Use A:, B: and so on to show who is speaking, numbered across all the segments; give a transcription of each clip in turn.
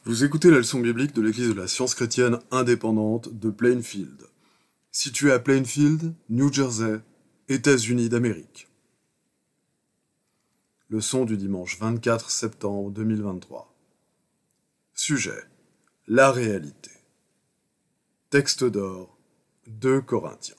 A: Vous écoutez la leçon biblique de l'Église de la Science chrétienne indépendante de Plainfield, située à Plainfield, New Jersey, États-Unis d'Amérique. Leçon du dimanche 24 septembre 2023. Sujet: la réalité. Texte d'or, 2 Corinthiens.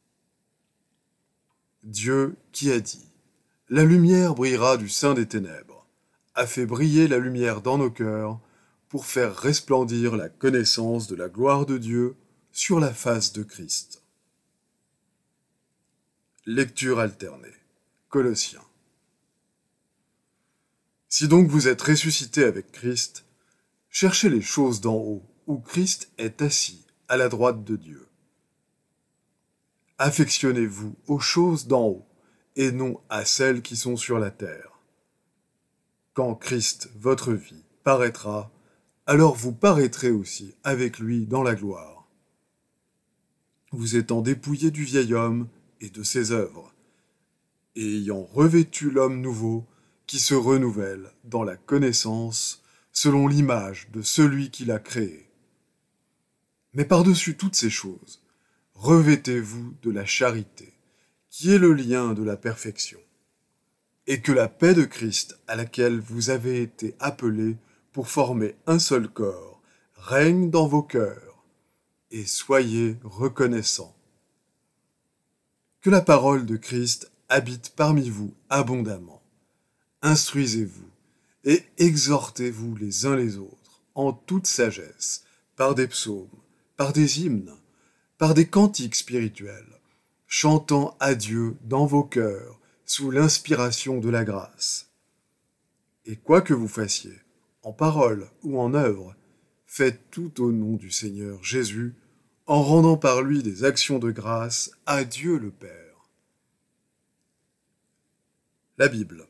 A: Dieu qui a dit: « La lumière brillera du sein des ténèbres », a fait briller la lumière dans nos cœurs pour faire resplendir la connaissance de la gloire de Dieu sur la face de Christ. Lecture alternée. Colossiens. Si donc vous êtes ressuscités avec Christ, cherchez les choses d'en haut, où Christ est assis à la droite de Dieu. Affectionnez-vous aux choses d'en haut, et non à celles qui sont sur la terre. Quand Christ, votre vie, paraîtra, alors vous paraîtrez aussi avec lui dans la gloire. Vous étant dépouillés du vieil homme et de ses œuvres, et ayant revêtu l'homme nouveau qui se renouvelle dans la connaissance selon l'image de celui qui l'a créé. Mais par-dessus toutes ces choses, revêtez-vous de la charité, qui est le lien de la perfection, et que la paix de Christ à laquelle vous avez été appelés pour former un seul corps, règne dans vos cœurs, et soyez reconnaissants. Que la parole de Christ habite parmi vous abondamment. Instruisez-vous et exhortez-vous les uns les autres en toute sagesse, par des psaumes, par des hymnes, par des cantiques spirituels, chantant à Dieu dans vos cœurs sous l'inspiration de la grâce. Et quoi que vous fassiez, en parole ou en œuvre, faites tout au nom du Seigneur Jésus, en rendant par lui des actions de grâce à Dieu le Père. La Bible.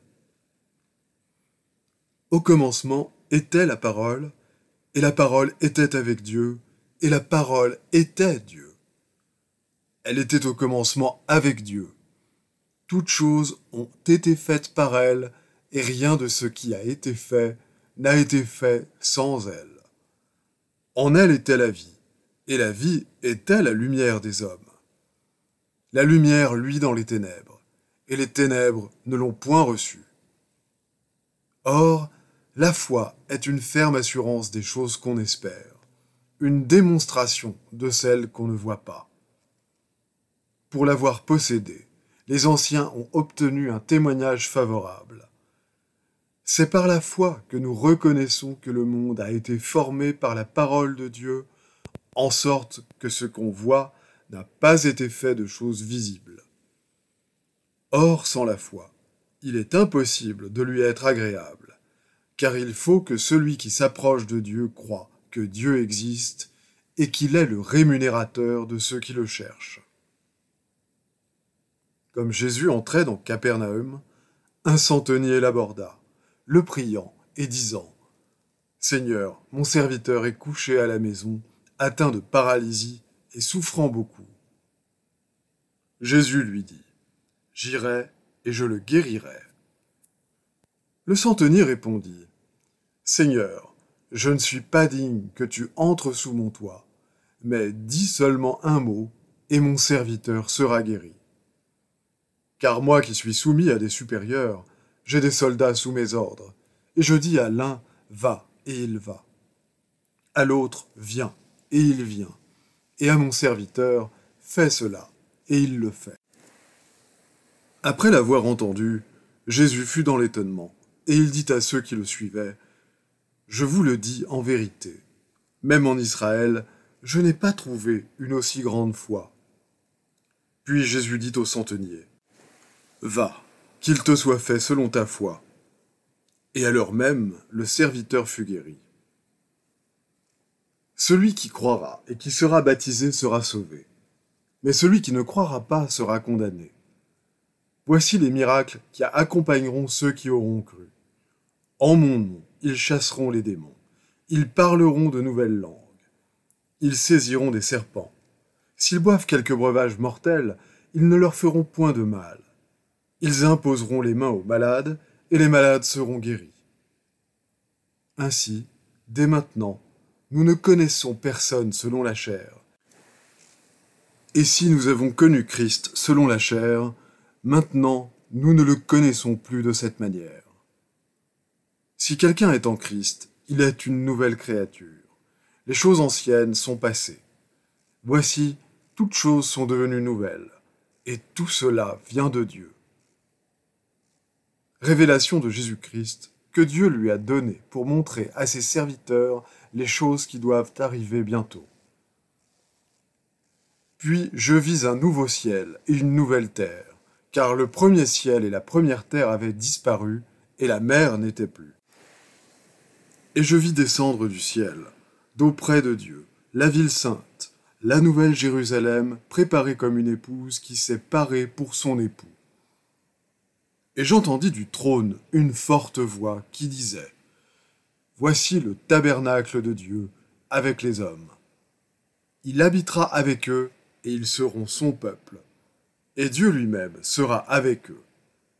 A: Au commencement était la parole, et la parole était avec Dieu, et la parole était Dieu. Elle était au commencement avec Dieu. Toutes choses ont été faites par elle, et rien de ce qui a été fait n'a été fait sans elle. En elle était la vie, et la vie était la lumière des hommes. La lumière luit dans les ténèbres, et les ténèbres ne l'ont point reçue. Or, la foi est une ferme assurance des choses qu'on espère, une démonstration de celles qu'on ne voit pas. Pour l'avoir possédée, les anciens ont obtenu un témoignage favorable. C'est par la foi que nous reconnaissons que le monde a été formé par la parole de Dieu, en sorte que ce qu'on voit n'a pas été fait de choses visibles. Or, sans la foi, il est impossible de lui être agréable, car il faut que celui qui s'approche de Dieu croie que Dieu existe et qu'il est le rémunérateur de ceux qui le cherchent. Comme Jésus entrait dans Capernaum, un centenier l'aborda, le priant et disant: « Seigneur, mon serviteur est couché à la maison, atteint de paralysie et souffrant beaucoup. » Jésus lui dit: « J'irai et je le guérirai. » Le centenier répondit: « Seigneur, je ne suis pas digne que tu entres sous mon toit, mais dis seulement un mot, et mon serviteur sera guéri. Car moi qui suis soumis à des supérieurs, j'ai des soldats sous mes ordres, et je dis à l'un, va, et il va. À l'autre, viens, et il vient. Et à mon serviteur, fais cela, et il le fait. » Après l'avoir entendu, Jésus fut dans l'étonnement, et il dit à ceux qui le suivaient: « Je vous le dis en vérité, même en Israël, je n'ai pas trouvé une aussi grande foi. » Puis Jésus dit au centenier: « Va, qu'il te soit fait selon ta foi. » Et à l'heure même, le serviteur fut guéri. Celui qui croira et qui sera baptisé sera sauvé, mais celui qui ne croira pas sera condamné. Voici les miracles qui accompagneront ceux qui auront cru. En mon nom, ils chasseront les démons, ils parleront de nouvelles langues, ils saisiront des serpents. S'ils boivent quelques breuvages mortels, ils ne leur feront point de mal. Ils imposeront les mains aux malades, et les malades seront guéris. Ainsi, Dès maintenant, nous ne connaissons personne selon la chair. Et si nous avons connu Christ selon la chair, maintenant nous ne le connaissons plus de cette manière. Si quelqu'un est en Christ, il est une nouvelle créature. Les choses anciennes sont passées. Voici, toutes choses sont devenues nouvelles, et tout cela vient de Dieu. Révélation de Jésus-Christ que Dieu lui a donnée pour montrer à ses serviteurs les choses qui doivent arriver bientôt. Puis je vis un nouveau ciel et une nouvelle terre, car le premier ciel et la première terre avaient disparu, et la mer n'était plus. Et je vis descendre du ciel, d'auprès de Dieu, la ville sainte, la nouvelle Jérusalem, préparée comme une épouse qui s'est parée pour son époux. Et j'entendis du trône une forte voix qui disait : Voici le tabernacle de Dieu avec les hommes. Il habitera avec eux, et ils seront son peuple. Et Dieu lui-même sera avec eux.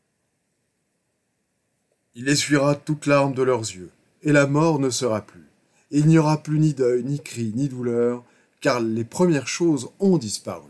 A: Il essuiera toute larme de leurs yeux, et la mort ne sera plus. Et il n'y aura plus ni deuil, ni cri, ni douleur, car les premières choses ont disparu.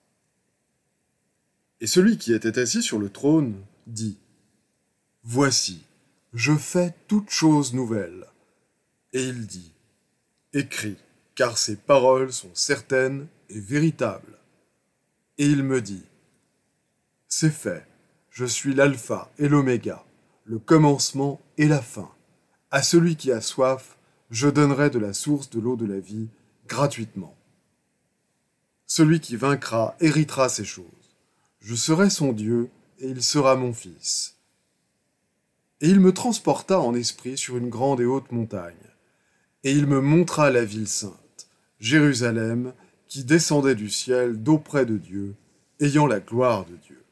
A: Et celui qui était assis sur le trône dit : Voici, je fais toutes choses nouvelles. Et il dit : Écris, car ces paroles sont certaines et véritables. Et il me dit : C'est fait, je suis l'alpha et l'oméga, le commencement et la fin. À celui qui a soif, je donnerai de la source de l'eau de la vie gratuitement. Celui qui vaincra héritera ces choses. Je serai son Dieu et il sera mon fils. Et il me transporta en esprit sur une grande et haute montagne. Et il me montra la ville sainte, Jérusalem, qui descendait du ciel d'auprès de Dieu, ayant la gloire de Dieu.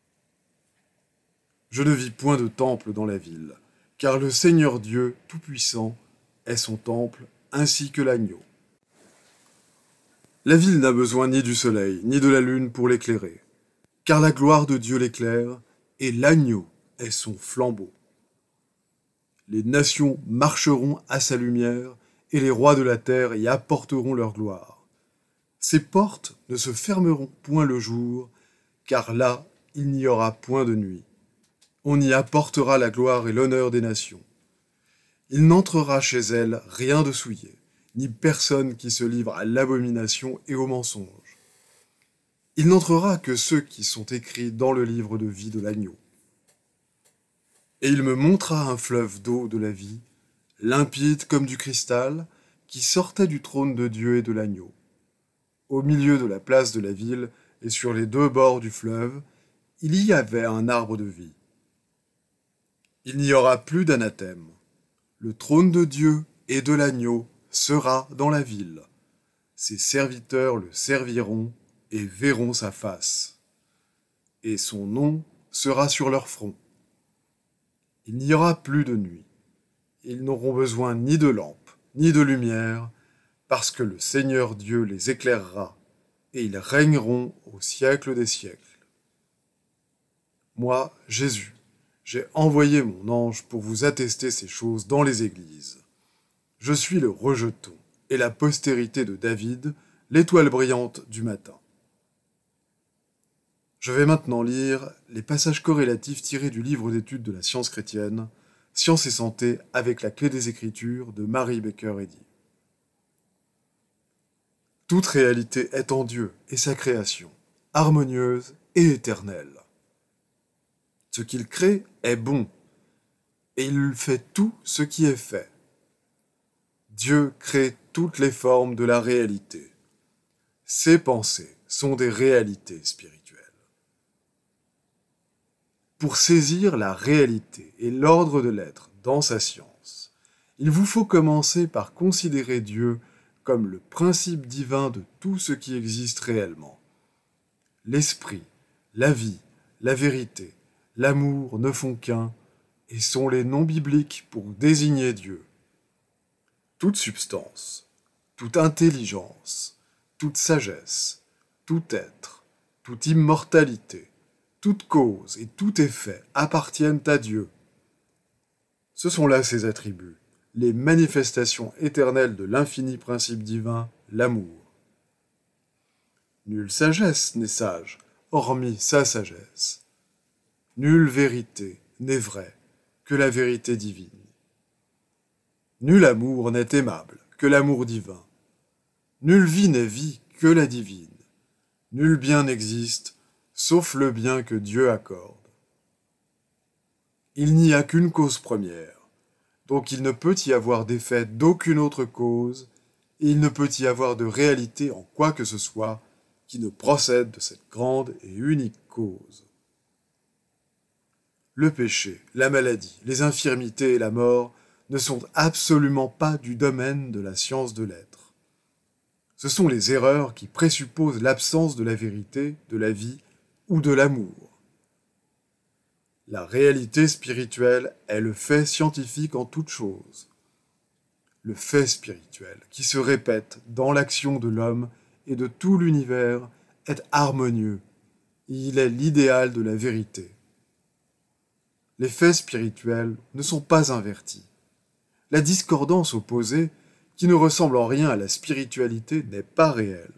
A: Je ne vis point de temple dans la ville, car le Seigneur Dieu Tout-Puissant est son temple, ainsi que l'agneau. La ville n'a besoin ni du soleil, ni de la lune pour l'éclairer, car la gloire de Dieu l'éclaire, et l'agneau est son flambeau. Les nations marcheront à sa lumière, et les rois de la terre y apporteront leur gloire. Ses portes ne se fermeront point le jour, car là il n'y aura point de nuit. On y apportera la gloire et l'honneur des nations. Il n'entrera chez elles rien de souillé, ni personne qui se livre à l'abomination et au mensonge. Il n'entrera que ceux qui sont écrits dans le livre de vie de l'agneau. Et il me montra un fleuve d'eau de la vie, limpide comme du cristal, qui sortait du trône de Dieu et de l'agneau. Au milieu de la place de la ville et sur les deux bords du fleuve, il y avait un arbre de vie. Il n'y aura plus d'anathème. Le trône de Dieu et de l'agneau sera dans la ville. Ses serviteurs le serviront et verront sa face. Et son nom sera sur leur front. Il n'y aura plus de nuit. Ils n'auront besoin ni de lampe, ni de lumière, parce que le Seigneur Dieu les éclairera, et ils régneront au siècle des siècles. Moi, Jésus, j'ai envoyé mon ange pour vous attester ces choses dans les églises. Je suis le rejeton et la postérité de David, l'étoile brillante du matin. Je vais maintenant lire les passages corrélatifs tirés du livre d'études de la science chrétienne, Science et santé avec la clé des Écritures de Mary Baker Eddy. Toute réalité est en Dieu et sa création, harmonieuse et éternelle. Ce qu'il crée est bon, et il fait tout ce qui est fait. Dieu crée toutes les formes de la réalité. Ses pensées sont des réalités spirituelles. Pour saisir la réalité et l'ordre de l'être dans sa science, il vous faut commencer par considérer Dieu comme le principe divin de tout ce qui existe réellement. L'esprit, la vie, la vérité, l'amour ne font qu'un et sont les noms bibliques pour désigner Dieu. Toute substance, toute intelligence, toute sagesse, tout être, toute immortalité, toute cause et tout effet appartiennent à Dieu. Ce sont là ses attributs, les manifestations éternelles de l'infini principe divin, l'amour. Nulle sagesse n'est sage, hormis sa sagesse. Nulle vérité n'est vraie que la vérité divine. Nul amour n'est aimable que l'amour divin. Nulle vie n'est vie que la divine. Nul bien n'existe, sauf le bien que Dieu accorde. Il n'y a qu'une cause première, donc il ne peut y avoir d'effet d'aucune autre cause, et il ne peut y avoir de réalité en quoi que ce soit qui ne procède de cette grande et unique cause. Le péché, la maladie, les infirmités et la mort ne sont absolument pas du domaine de la science de l'être. Ce sont les erreurs qui présupposent l'absence de la vérité, de la vie ou de l'amour. La réalité spirituelle est le fait scientifique en toute chose. Le fait spirituel, qui se répète dans l'action de l'homme et de tout l'univers, est harmonieux. Il est l'idéal de la vérité. Les faits spirituels ne sont pas invertis. La discordance opposée, qui ne ressemble en rien à la spiritualité, n'est pas réelle.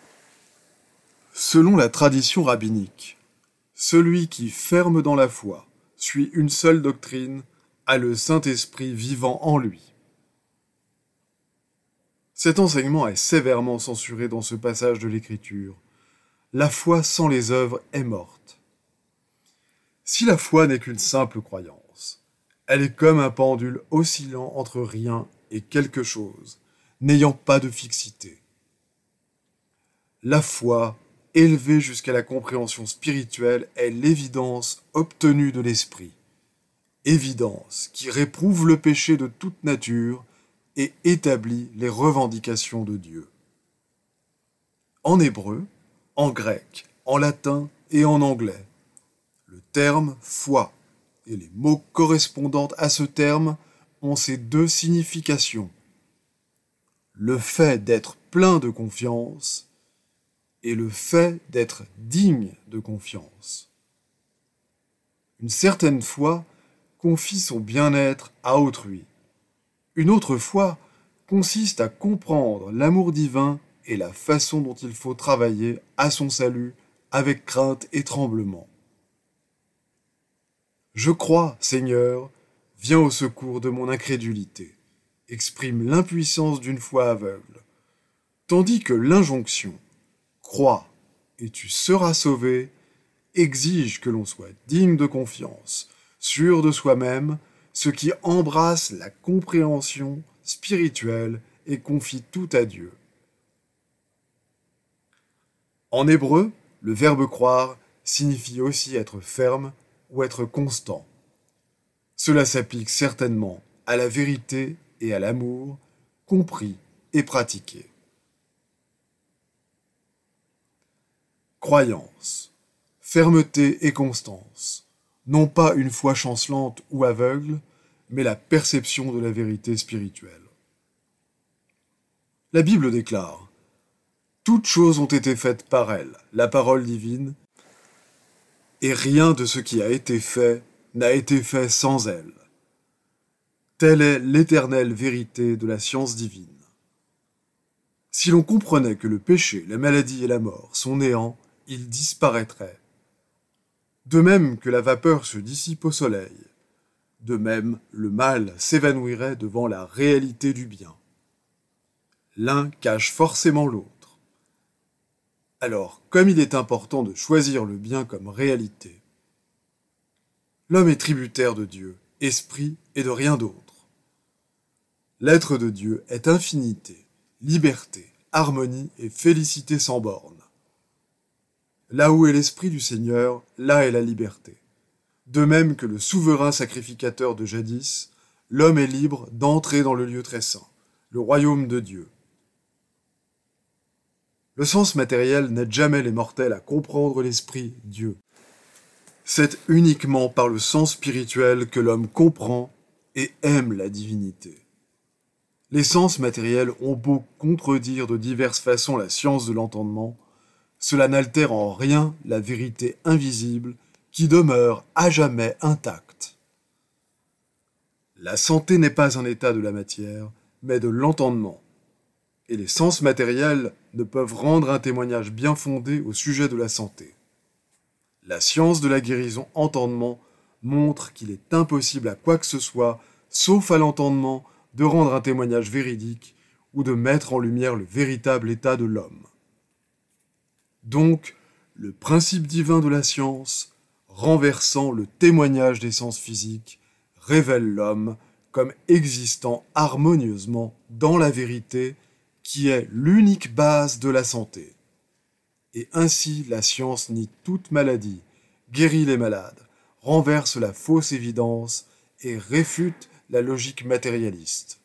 A: Selon la tradition rabbinique, celui qui, ferme dans la foi, suit une seule doctrine, a le Saint-Esprit vivant en lui. Cet enseignement est sévèrement censuré dans ce passage de l'Écriture. La foi sans les œuvres est morte. Si la foi n'est qu'une simple croyance, elle est comme un pendule oscillant entre rien et quelque chose, n'ayant pas de fixité. La foi, élevée jusqu'à la compréhension spirituelle, est l'évidence obtenue de l'esprit. Évidence qui réprouve le péché de toute nature et établit les revendications de Dieu. En hébreu, en grec, en latin et en anglais, le terme « foi » et les mots correspondants à ce terme ont ces deux significations. Le fait d'être plein de confiance et le fait d'être digne de confiance. Une certaine foi confie son bien-être à autrui. Une autre foi consiste à comprendre l'amour divin et la façon dont il faut travailler à son salut avec crainte et tremblement. Je crois, Seigneur, viens au secours de mon incrédulité, exprime l'impuissance d'une foi aveugle, tandis que l'injonction « crois et tu seras sauvé » exige que l'on soit digne de confiance, sûr de soi-même, ce qui embrasse la compréhension spirituelle et confie tout à Dieu. En hébreu, le verbe croire signifie aussi être ferme ou être constant. Cela s'applique certainement à la vérité et à l'amour, compris et pratiqués. Croyance, fermeté et constance, non pas une foi chancelante ou aveugle, mais la perception de la vérité spirituelle. La Bible déclare « Toutes choses ont été faites par elle, la parole divine, et rien de ce qui a été fait n'a été fait sans elle. Telle est l'éternelle vérité de la science divine. » Si l'on comprenait que le péché, la maladie et la mort sont néants, ils disparaîtraient. De même que la vapeur se dissipe au soleil, de même le mal s'évanouirait devant la réalité du bien. L'un cache forcément l'autre. Alors, comme il est important de choisir le bien comme réalité, l'homme est tributaire de Dieu, esprit et de rien d'autre. L'être de Dieu est infinité, liberté, harmonie et félicité sans bornes. Là où est l'esprit du Seigneur, là est la liberté. De même que le souverain sacrificateur de jadis, l'homme est libre d'entrer dans le lieu très saint, le royaume de Dieu. Le sens matériel n'aide jamais les mortels à comprendre l'esprit Dieu. C'est uniquement par le sens spirituel que l'homme comprend et aime la divinité. Les sens matériels ont beau contredire de diverses façons la science de l'entendement, cela n'altère en rien la vérité invisible qui demeure à jamais intacte. La santé n'est pas un état de la matière, mais de l'entendement. Et les sens matériels ne peuvent rendre un témoignage bien fondé au sujet de la santé. La science de la guérison entendement montre qu'il est impossible à quoi que ce soit, sauf à l'entendement, de rendre un témoignage véridique ou de mettre en lumière le véritable état de l'homme. Donc, le principe divin de la science, renversant le témoignage des sens physiques, révèle l'homme comme existant harmonieusement dans la vérité qui est l'unique base de la santé. Et ainsi la science nie toute maladie, guérit les malades, renverse la fausse évidence et réfute la logique matérialiste.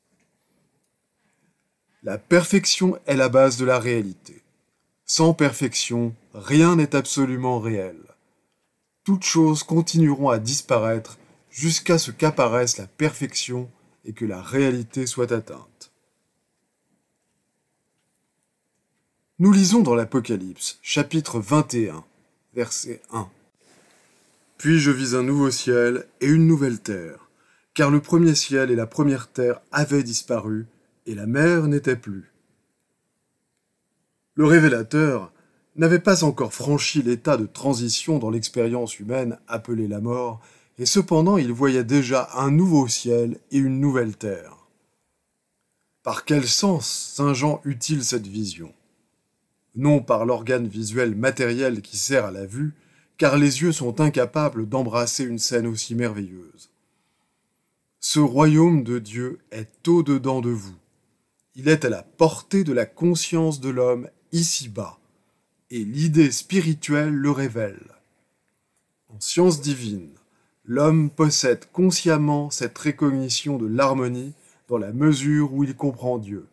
A: La perfection est la base de la réalité. Sans perfection, rien n'est absolument réel. Toutes choses continueront à disparaître jusqu'à ce qu'apparaisse la perfection et que la réalité soit atteinte. Nous lisons dans l'Apocalypse, chapitre 21, verset 1. Puis je vis un nouveau ciel et une nouvelle terre, car le premier ciel et la première terre avaient disparu, et la mer n'était plus. Le révélateur n'avait pas encore franchi l'état de transition dans l'expérience humaine appelée la mort, et cependant il voyait déjà un nouveau ciel et une nouvelle terre. Par quel sens Saint Jean eut-il cette vision ? Non par l'organe visuel matériel qui sert à la vue, car les yeux sont incapables d'embrasser une scène aussi merveilleuse. Ce royaume de Dieu est au-dedans de vous. Il est à la portée de la conscience de l'homme ici-bas, et l'idée spirituelle le révèle. En science divine, l'homme possède consciemment cette recognition de l'harmonie dans la mesure où il comprend Dieu.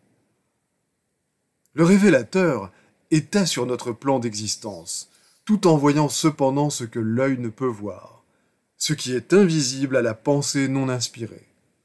A: Le révélateur était sur notre plan d'existence, tout en voyant cependant ce que l'œil ne peut voir, ce qui est invisible à la pensée non inspirée.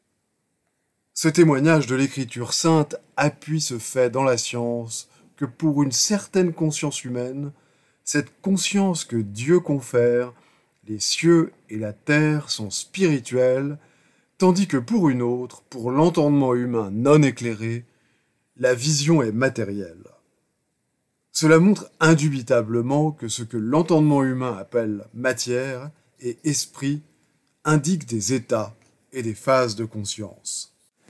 A: Ce témoignage de l'Écriture sainte appuie ce fait dans la science que pour une certaine conscience humaine, cette conscience que Dieu confère, les cieux et la terre sont spirituels, tandis que pour une autre, pour l'entendement humain non éclairé, la vision est matérielle. Cela montre indubitablement que ce que l'entendement humain appelle matière et esprit indique des états et des phases de conscience.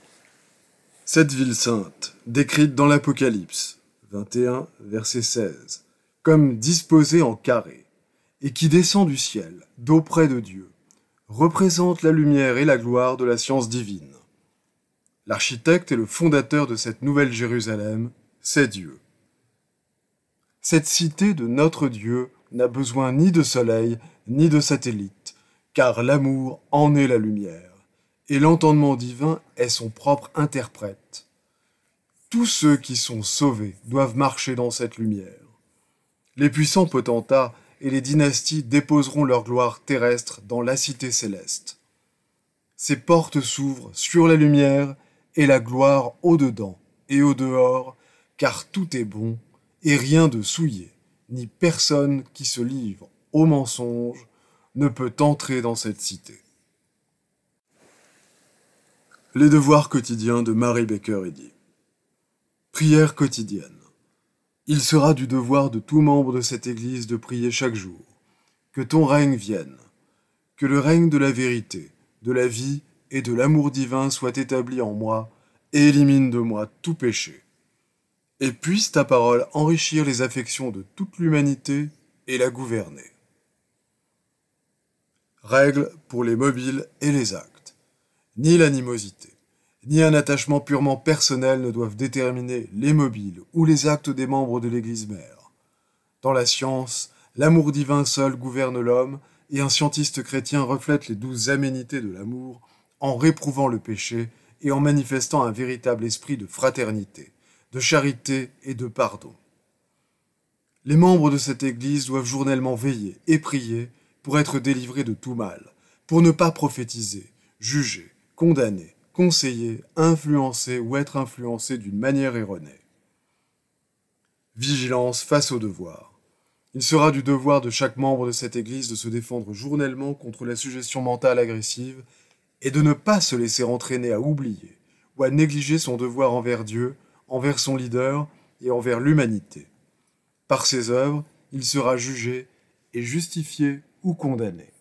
A: Cette ville sainte, décrite dans l'Apocalypse, 21, verset 16, comme disposée en carré, et qui descend du ciel, d'auprès de Dieu, représente la lumière et la gloire de la science divine. L'architecte et le fondateur de cette nouvelle Jérusalem, c'est Dieu. Cette cité de notre Dieu n'a besoin ni de soleil, ni de satellite, car l'amour en est la lumière, et l'entendement divin est son propre interprète. Tous ceux qui sont sauvés doivent marcher dans cette lumière. Les puissants potentats et les dynasties déposeront leur gloire terrestre dans la cité céleste. Ces portes s'ouvrent sur la lumière et la gloire au-dedans et au-dehors, car tout est bon et rien de souillé, ni personne qui se livre au mensonge ne peut entrer dans cette cité. Les devoirs quotidiens de Mary Baker Eddy. Prière quotidienne. Il sera du devoir de tout membre de cette Église de prier chaque jour. Que ton règne vienne. Que le règne de la vérité, de la vie et de l'amour divin soit établi en moi et élimine de moi tout péché. Et puisse ta parole enrichir les affections de toute l'humanité et la gouverner. Règles pour les mobiles et les actes. Ni l'animosité, ni un attachement purement personnel ne doivent déterminer les mobiles ou les actes des membres de l'Église mère. Dans la science, l'amour divin seul gouverne l'homme, et un scientiste chrétien reflète les 12 aménités de l'amour en réprouvant le péché et en manifestant un véritable esprit de fraternité, de charité et de pardon. Les membres de cette Église doivent journellement veiller et prier pour être délivrés de tout mal, pour ne pas prophétiser, juger, condamner, conseiller, influencer ou être influencés d'une manière erronée. Vigilance face au devoir. Il sera du devoir de chaque membre de cette Église de se défendre journellement contre la suggestion mentale agressive et de ne pas se laisser entraîner à oublier ou à négliger son devoir envers Dieu, envers son leader et envers l'humanité. Par ses œuvres, il sera jugé et justifié ou condamné.